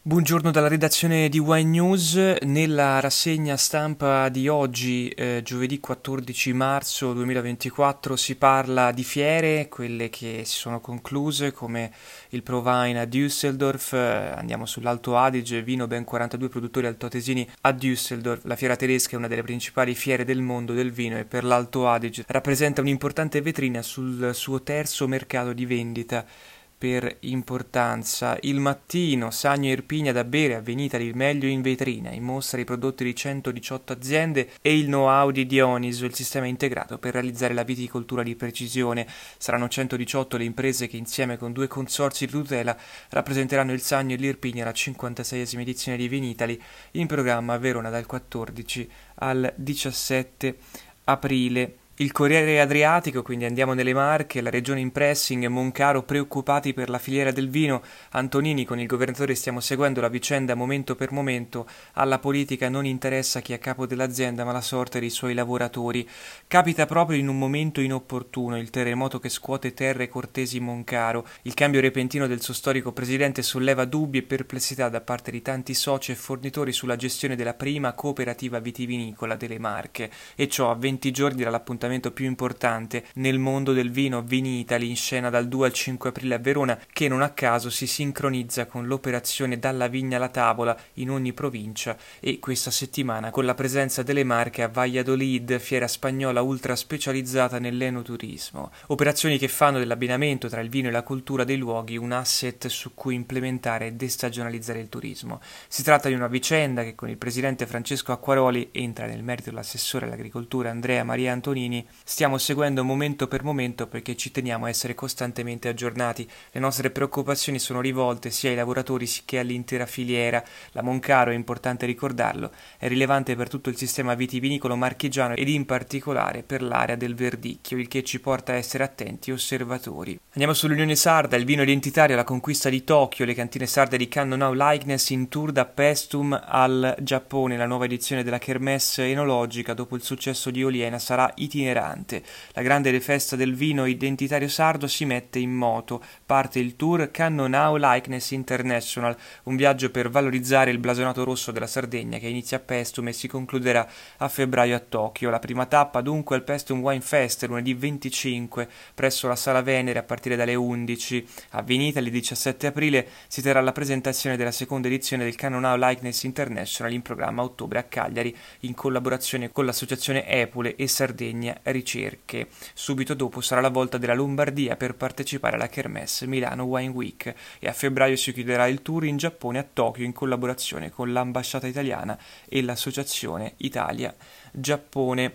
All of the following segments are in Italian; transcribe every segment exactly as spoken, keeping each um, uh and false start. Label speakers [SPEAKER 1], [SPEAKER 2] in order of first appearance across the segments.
[SPEAKER 1] Buongiorno dalla redazione di Wine News. Nella rassegna stampa di oggi, eh, giovedì quattordici marzo duemilaventiquattro, si parla di fiere, quelle che si sono concluse come il ProWein a Düsseldorf. Eh, andiamo sull'Alto Adige, vino ben quarantadue produttori altoatesini a Düsseldorf. La fiera tedesca è una delle principali fiere del mondo del vino e per l'Alto Adige rappresenta un'importante vetrina sul suo terzo mercato di vendita per importanza. Il Mattino, Sagno e Irpigna da bere, a Venitali il meglio in vetrina, in mostra i prodotti di centodiciotto aziende e il know-how di Dioniso, il sistema integrato per realizzare la viticoltura di precisione. Saranno centodiciotto le imprese che insieme con due consorzi di tutela rappresenteranno il Sagno e l'Irpigna alla cinquantaseiesima edizione di Venitali, in programma a Verona dal quattordici al diciassette aprile. Il Corriere Adriatico, quindi andiamo nelle Marche, la regione in pressing, Moncaro preoccupati per la filiera del vino, Antonini con il governatore stiamo seguendo la vicenda momento per momento, alla politica non interessa chi è a capo dell'azienda ma la sorte dei suoi lavoratori. Capita proprio in un momento inopportuno il terremoto che scuote terre cortesi Moncaro, il cambio repentino del suo storico presidente solleva dubbi e perplessità da parte di tanti soci e fornitori sulla gestione della prima cooperativa vitivinicola delle Marche, e ciò a venti giorni dall'appuntamento più importante nel mondo del vino, Vinitali, in scena dal due al cinque aprile a Verona, che non a caso si sincronizza con l'operazione Dalla Vigna alla Tavola in ogni provincia e questa settimana con la presenza delle Marche a Valladolid, fiera spagnola ultra specializzata nell'enoturismo. Operazioni che fanno dell'abbinamento tra il vino e la cultura dei luoghi un asset su cui implementare e destagionalizzare il turismo. Si tratta di una vicenda che con il presidente Francesco Acquaroli, entra nel merito l'assessore all'agricoltura Andrea Maria Antonini, stiamo seguendo momento per momento perché ci teniamo a essere costantemente aggiornati. Le nostre preoccupazioni sono rivolte sia ai lavoratori che all'intera filiera. La Moncaro, è importante ricordarlo, è rilevante per tutto il sistema vitivinicolo marchigiano ed in particolare per l'area del Verdicchio, il che ci porta a essere attenti osservatori. Andiamo sull'Unione Sarda, il vino identitario, la conquista di Tokyo, le cantine sarde di Cannonau Likeness in tour da Paestum al Giappone. La nuova edizione della Kermesse enologica dopo il successo di Oliena sarà itinerante. La grande festa del vino identitario sardo si mette in moto. Parte il tour Cannonau Likeness International, un viaggio per valorizzare il blasonato rosso della Sardegna che inizia a Paestum e si concluderà a febbraio a Tokyo. La prima tappa dunque al Paestum Wine Fest lunedì venticinque presso la Sala Venere a partire dalle undici. A Vinitali il diciassette aprile si terrà la presentazione della seconda edizione del Cannonau Likeness International, in programma a ottobre a Cagliari in collaborazione con l'associazione Epule e Sardegna Ricerche. Subito dopo sarà la volta della Lombardia per partecipare alla Kermesse Milano Wine Week e a febbraio si chiuderà il tour in Giappone a Tokyo in collaborazione con l'ambasciata italiana e l'associazione Italia-Giappone.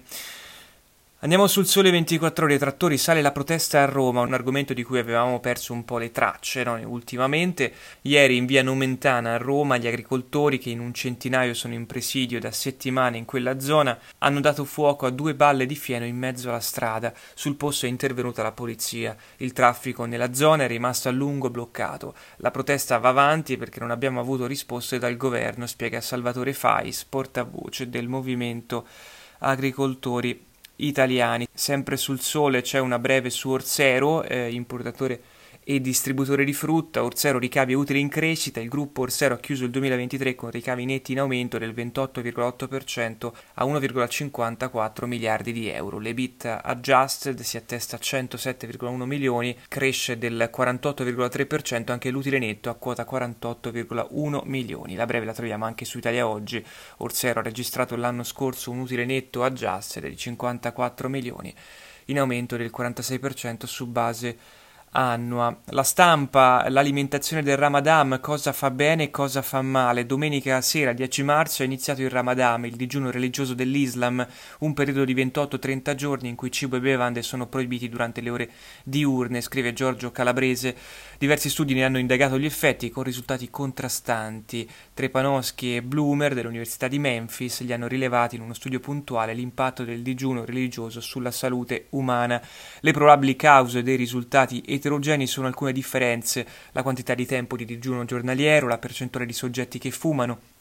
[SPEAKER 1] Andiamo sul Sole ventiquattro Ore, trattori, sale la protesta a Roma, un argomento di cui avevamo perso un po' le tracce, no? Ultimamente. Ieri in via Nomentana a Roma gli agricoltori, che in un centinaio sono in presidio da settimane in quella zona, hanno dato fuoco a due balle di fieno in mezzo alla strada. Sul posto è intervenuta la polizia. Il traffico nella zona è rimasto a lungo bloccato. La protesta va avanti perché non abbiamo avuto risposte dal governo, spiega Salvatore Fais, portavoce del movimento agricoltori italiani. Sempre sul Sole c'è una breve su Orsero, eh, importatore e distributore di frutta. Orsero ricavi e utili in crescita. Il gruppo Orsero ha chiuso il duemilaventitré con ricavi netti in aumento del ventotto virgola otto per cento a uno virgola cinquantaquattro miliardi di euro. L'EBIT adjusted si attesta a centosette virgola uno milioni, cresce del quarantotto virgola tre per cento, anche l'utile netto a quota quarantotto virgola uno milioni. La breve la troviamo anche su Italia Oggi. Orsero ha registrato l'anno scorso un utile netto adjusted di cinquantaquattro milioni, in aumento del quarantasei per cento su base annua. La Stampa, l'alimentazione del Ramadan, cosa fa bene e cosa fa male. Domenica sera, dieci marzo, è iniziato il Ramadan, il digiuno religioso dell'Islam, un periodo di ventotto trenta giorni in cui cibo e bevande sono proibiti durante le ore diurne, scrive Giorgio Calabrese. Diversi studi ne hanno indagato gli effetti con risultati contrastanti. Trepanowski e Bloomer dell'Università di Memphis li hanno rilevati in uno studio puntuale l'impatto del digiuno religioso sulla salute umana. Le probabili cause dei risultati eterogenei sono alcune differenze: la quantità di tempo di digiuno giornaliero, la percentuale di soggetti che fumano,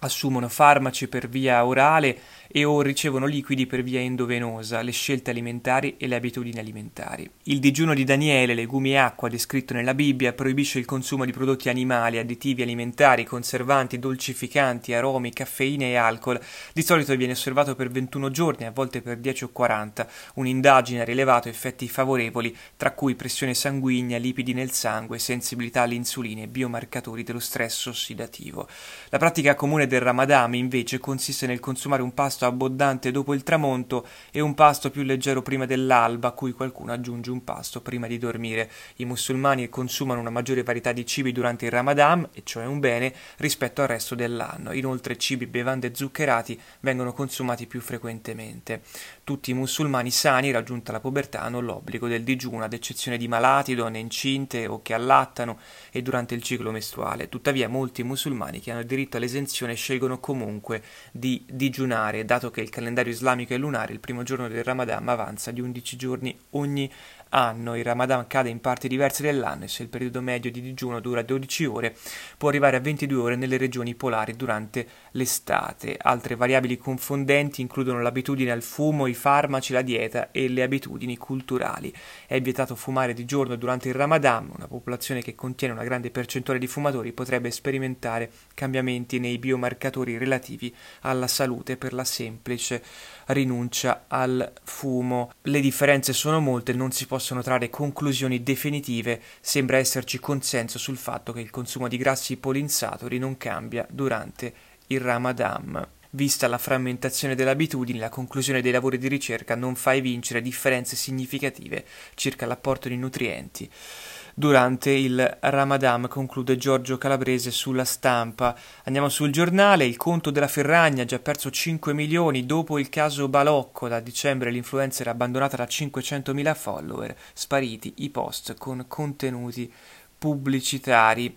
[SPEAKER 1] assumono farmaci per via orale e o ricevono liquidi per via endovenosa, le scelte alimentari e le abitudini alimentari. Il digiuno di Daniele, legumi e acqua, descritto nella Bibbia, proibisce il consumo di prodotti animali, additivi alimentari, conservanti, dolcificanti, aromi, caffeine e alcol. Di solito viene osservato per ventuno giorni, a volte per dieci o quaranta. Un'indagine ha rilevato effetti favorevoli, tra cui pressione sanguigna, lipidi nel sangue, sensibilità all'insulina e biomarcatori dello stress ossidativo. La pratica comune del Ramadan, invece, consiste nel consumare un pasto abbondante dopo il tramonto e un pasto più leggero prima dell'alba, a cui qualcuno aggiunge un pasto prima di dormire. I musulmani consumano una maggiore varietà di cibi durante il Ramadan, e cioè un bene, rispetto al resto dell'anno. Inoltre cibi e bevande zuccherati vengono consumati più frequentemente. Tutti i musulmani sani, raggiunta la pubertà, hanno l'obbligo del digiuno, ad eccezione di malati, donne incinte o che allattano e durante il ciclo mestruale. Tuttavia molti musulmani che hanno diritto all'esenzione scelgono comunque di digiunare, dato che il calendario islamico è lunare. Il primo giorno del Ramadan avanza di undici giorni ogni anno. Il Ramadan cade in parti diverse dell'anno e se il periodo medio di digiuno dura dodici ore, può arrivare a ventidue ore nelle regioni polari durante l'estate. Altre variabili confondenti includono l'abitudine al fumo, i farmaci, la dieta e le abitudini culturali. È vietato fumare di giorno durante il Ramadan. Una popolazione che contiene una grande percentuale di fumatori potrebbe sperimentare cambiamenti nei biomarcatori relativi alla salute per la semplice rinuncia al fumo. Le differenze sono molte, non si possono trarre conclusioni definitive. Sembra esserci consenso sul fatto che il consumo di grassi polinsatori non cambia durante il Ramadan. Vista la frammentazione delle abitudini, la conclusione dei lavori di ricerca non fa evincere differenze significative circa l'apporto di nutrienti durante il Ramadan, conclude Giorgio Calabrese sulla Stampa. Andiamo sul Giornale. Il conto della Ferragna ha già perso cinque milioni dopo il caso Balocco. Da dicembre l'influencer è abbandonata da cinquecentomila follower, spariti i post con contenuti pubblicitari.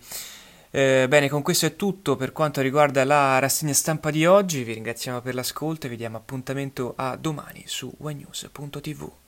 [SPEAKER 1] Eh, bene, con questo è tutto per quanto riguarda la rassegna stampa di oggi. Vi ringraziamo per l'ascolto e vi diamo appuntamento a domani su ynews punto tv.